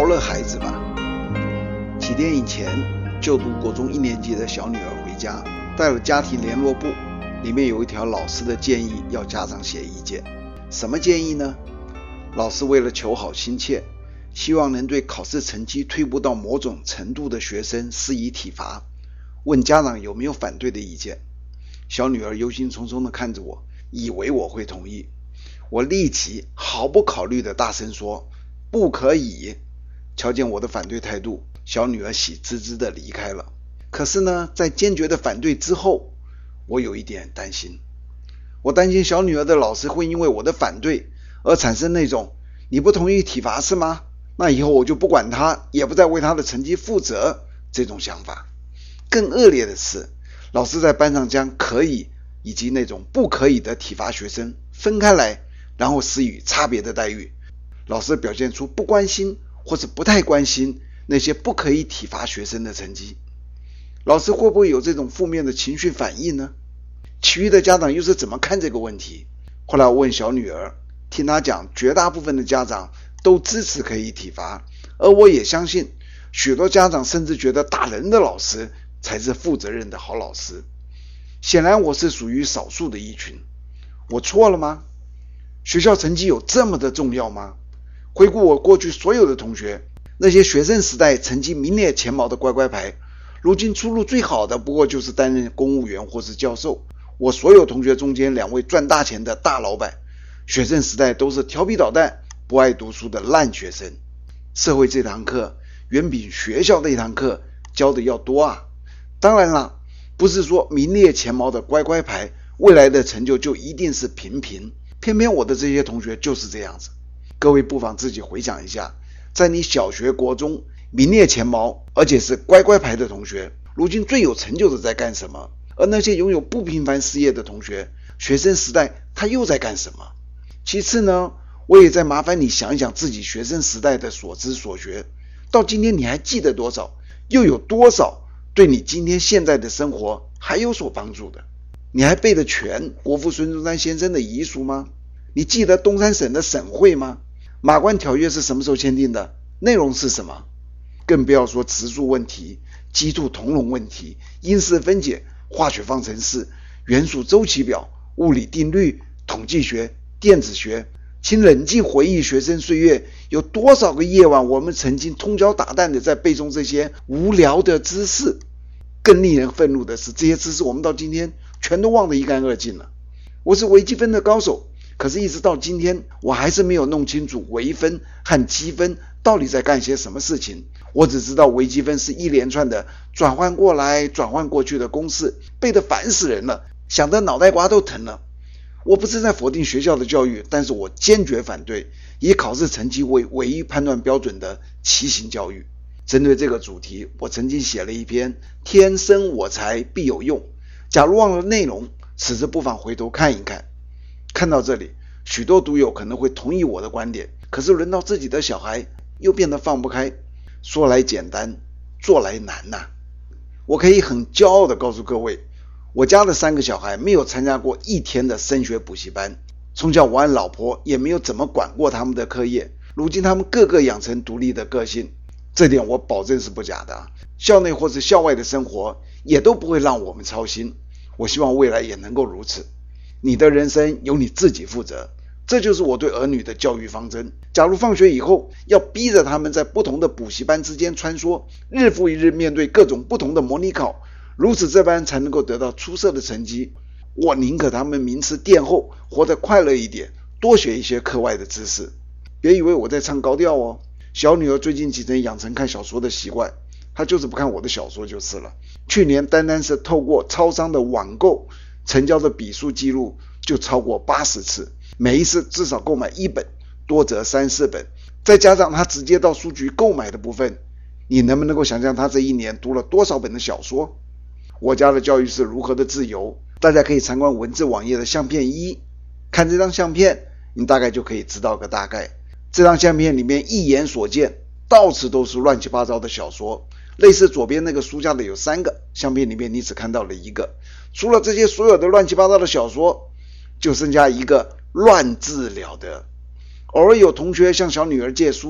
了孩子吧。几天以前，就读国中1年级的小女儿回家，带了家庭联络簿，里面有一条老师的建议，要家长写意见。什么建议呢？老师为了求好心切，希望能对考试成绩退步到某种程度的学生施以体罚，问家长有没有反对的意见。小女儿忧心忡忡地看着我，以为我会同意。我立即毫不考虑地大声说，不可以。瞧见我的反对态度，小女儿喜滋滋地离开了。可是呢，在坚决的反对之后，我有一点担心。我担心小女儿的老师会因为我的反对而产生那种你不同意体罚是吗？那以后我就不管他，也不再为他的成绩负责这种想法。更恶劣的是，老师在班上将可以以及那种不可以的体罚学生分开来，然后施予差别的待遇。老师表现出不关心或是不太关心那些不可以体罚学生的成绩。老师会不会有这种负面的情绪反应呢？其余的家长又是怎么看这个问题？后来我问小女儿，听她讲，绝大部分的家长都支持可以体罚，而我也相信许多家长甚至觉得打人的老师才是负责任的好老师。显然我是属于少数的一群。我错了吗？学校成绩有这么的重要吗？回顾我过去所有的同学，那些学生时代成绩名列前茅的乖乖牌，如今出路最好的不过就是担任公务员或是教授。我所有同学中间2位赚大钱的大老板，学生时代都是调皮捣蛋不爱读书的烂学生。社会这堂课远比学校那堂课教的要多啊。当然了，不是说名列前茅的乖乖牌未来的成就就一定是平平，偏偏我的这些同学就是这样子。各位不妨自己回想一下，在你小学国中名列前茅而且是乖乖牌的同学，如今最有成就的在干什么？而那些拥有不平凡事业的同学，学生时代他又在干什么？其次呢，我也在麻烦你想一想自己学生时代的所知所学，到今天你还记得多少？又有多少对你今天现在的生活还有所帮助的？你还背得全国父孙中山先生的遗书吗？你记得东三省的省会吗？马关条约是什么时候签订的？内容是什么？更不要说质数问题、基兔同笼问题、因式分解、化学方程式、元素周期表、物理定律、统计学、电子学。请冷静回忆学生岁月，有多少个夜晚我们曾经通宵达旦的在背诵这些无聊的知识。更令人愤怒的是，这些知识我们到今天全都忘得一干二净了。我是微积分的高手，可是一直到今天我还是没有弄清楚微分和积分到底在干些什么事情。我只知道微积分是一连串的转换过来转换过去的公式，背得烦死人了，想得脑袋瓜都疼了。我不是在否定学校的教育，但是我坚决反对以考试成绩为唯一判断标准的畸形教育。针对这个主题，我曾经写了一篇天生我材必有用。假如忘了内容，此时不妨回头看一看。看到这里，许多读友可能会同意我的观点，可是轮到自己的小孩又变得放不开。说来简单，做来难啊。我可以很骄傲地告诉各位，我家的3个小孩没有参加过1天的升学补习班，从小我和老婆也没有怎么管过他们的课业，如今他们个个养成独立的个性，这点我保证是不假的。校内或是校外的生活也都不会让我们操心，我希望未来也能够如此。你的人生由你自己负责，这就是我对儿女的教育方针。假如放学以后要逼着他们在不同的补习班之间穿梭，日复一日面对各种不同的模拟考，如此这般才能够得到出色的成绩，我宁可他们名次垫后，活得快乐一点，多学一些课外的知识。别以为我在唱高调哦。小女儿最近几天养成看小说的习惯，她就是不看我的小说就是了。去年单单是透过超商的网购成交的笔数记录就超过80次，每一次至少购买1本，多则3、4本，再加上她直接到书局购买的部分，你能不能够想象她这1年读了多少本的小说？我家的教育是如何的自由，大家可以参观文字网页的相片1，看这张相片你大概就可以知道个大概。这张相片里面一眼所见到处都是乱七八糟的小说，类似左边那个书架的有3个，相片里面你只看到了1个。除了这些所有的乱七八糟的小说，就剩下一个乱字了得。偶尔有同学向小女儿借书，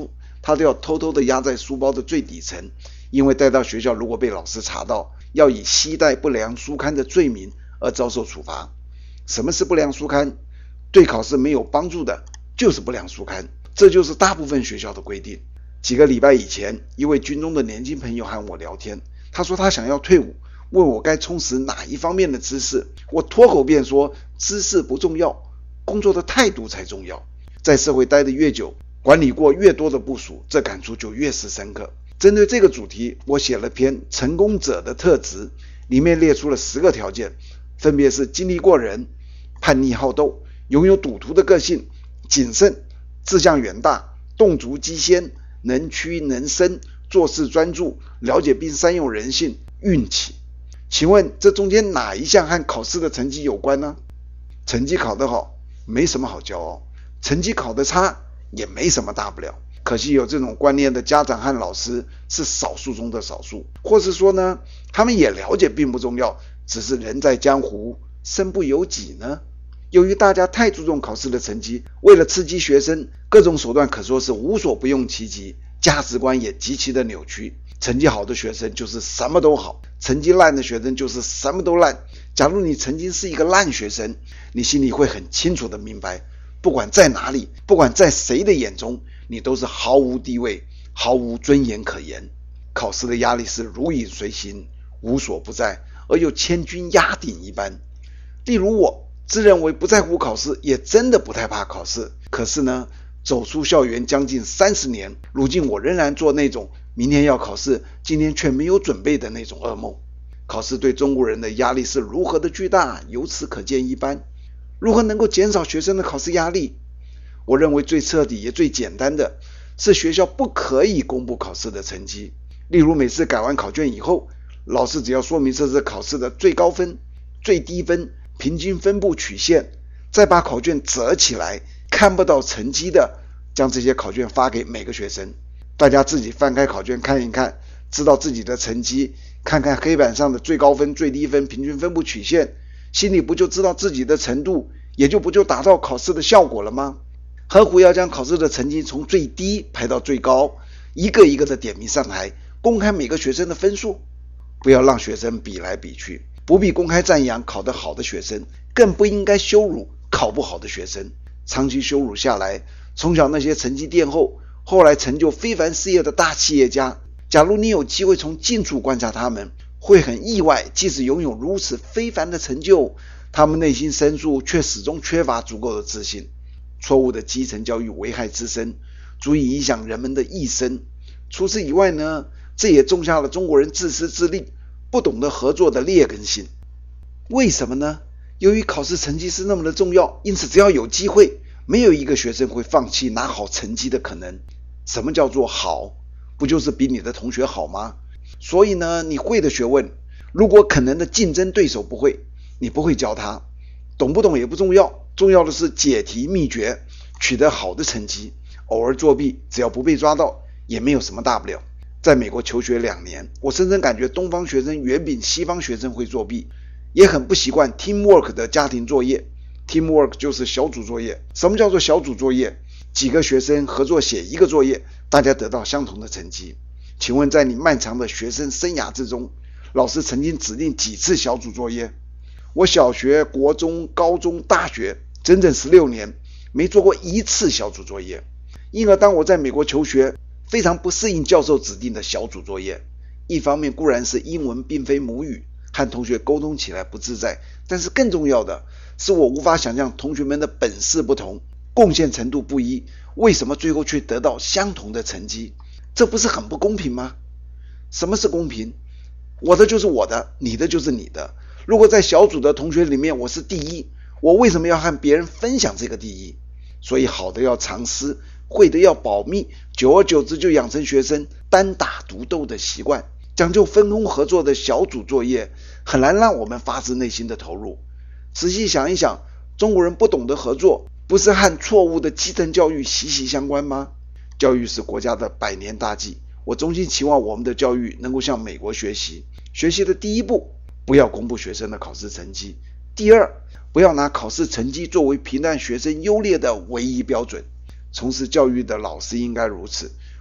他都要偷偷的压在书包的最底层，因为带到学校如果被老师查到，要以携带不良书刊的罪名而遭受处罚。什么是不良书刊？对考试没有帮助的就是不良书刊，这就是大部分学校的规定。几个礼拜以前，一位军中的年轻朋友和我聊天，他说他想要退伍，问我该充实哪一方面的知识。我脱口便说，知识不重要，工作的态度才重要。在社会待得越久，管理过越多的部属，这感触就越是深刻。针对这个主题，我写了篇成功者的特质，里面列出了10个条件，分别是精力过人、叛逆好斗、拥有赌徒的个性、谨慎、志向远大、动足机先、能屈能伸、做事专注、了解并善用人性、运气。请问这中间哪一项和考试的成绩有关呢？成绩考得好没什么好骄傲，成绩考得差也没什么大不了。可惜有这种观念的家长和老师是少数中的少数，或是说呢，他们也了解并不重要，只是人在江湖身不由己呢。由于大家太注重考试的成绩，为了刺激学生，各种手段可说是无所不用其极，价值观也极其的扭曲。成绩好的学生就是什么都好，成绩烂的学生就是什么都烂。假如你曾经是一个烂学生，你心里会很清楚的明白，不管在哪里，不管在谁的眼中，你都是毫无地位，毫无尊严可言。考试的压力是如影随形，无所不在，而又千军压顶一般。例如我自认为不在乎考试，也真的不太怕考试，可是呢，走出校园将近30年，如今我仍然做那种明天要考试，今天却没有准备的那种噩梦。考试对中国人的压力是如何的巨大，由此可见一斑。如何能够减少学生的考试压力？我认为最彻底也最简单的是学校不可以公布考试的成绩。例如每次改完考卷以后，老师只要说明这次考试的最高分、最低分、平均分布曲线，再把考卷折起来，看不到成绩的将这些考卷发给每个学生。大家自己翻开考卷看一看，知道自己的成绩，看看黑板上的最高分、最低分、平均分布曲线，心里不就知道自己的程度，也就不就达到考试的效果了吗？何苦要将考试的成绩从最低排到最高，一个一个的点名上台，公开每个学生的分数？不要让学生比来比去，不必公开赞扬考得好的学生，更不应该羞辱考不好的学生。长期羞辱下来，从小那些成绩垫后，后来成就非凡事业的大企业家，假如你有机会从近处观察他们，会很意外，即使拥有如此非凡的成就，他们内心深处却始终缺乏足够的自信。错误的基层教育危害之深，足以影响人们的一生。除此以外呢，这也种下了中国人自私自利、不懂得合作的劣根性。为什么呢？由于考试成绩是那么的重要，因此只要有机会，没有一个学生会放弃拿好成绩的可能。什么叫做好？不就是比你的同学好吗？所以呢，你会的学问，如果可能的竞争对手不会，你不会教他，懂不懂也不重要，重要的是解题秘诀，取得好的成绩。偶尔作弊，只要不被抓到，也没有什么大不了。在美国求学2年，我深深感觉东方学生远比西方学生会作弊，也很不习惯 teamwork 的家庭作业。 teamwork 就是小组作业。什么叫做小组作业？几个学生合作写一个作业，大家得到相同的成绩。请问在你漫长的学生生涯之中，老师曾经指定几次小组作业？我小学、国中、高中、大学整整16年没做过一次小组作业。因而当我在美国求学，非常不适应教授指定的小组作业。一方面固然是英文并非母语，和同学沟通起来不自在，但是更重要的是我无法想象同学们的本事不同，贡献程度不一，为什么最后却得到相同的成绩？这不是很不公平吗？什么是公平？我的就是我的，你的就是你的。如果在小组的同学里面我是第一，我为什么要和别人分享这个第一？所以好的要藏私，会的要保密，久而久之就养成学生单打独斗的习惯。讲究分工合作的小组作业，很难让我们发自内心的投入。仔细想一想，中国人不懂得合作，不是和错误的基层教育息息相关吗？教育是国家的100年大计，我衷心期望我们的教育能够向美国学习。学习的第一步，不要公布学生的考试成绩；第二，不要拿考试成绩作为评断学生优劣的唯一标准。从事教育的老师应该如此。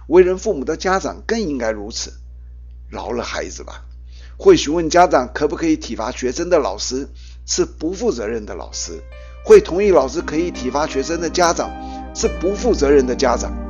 为人父母的家长更应该如此。饶了孩子吧。会询问家长可不可以体罚学生的老师是不负责任的老师，会同意老师可以体罚学生的家长是不负责任的家长。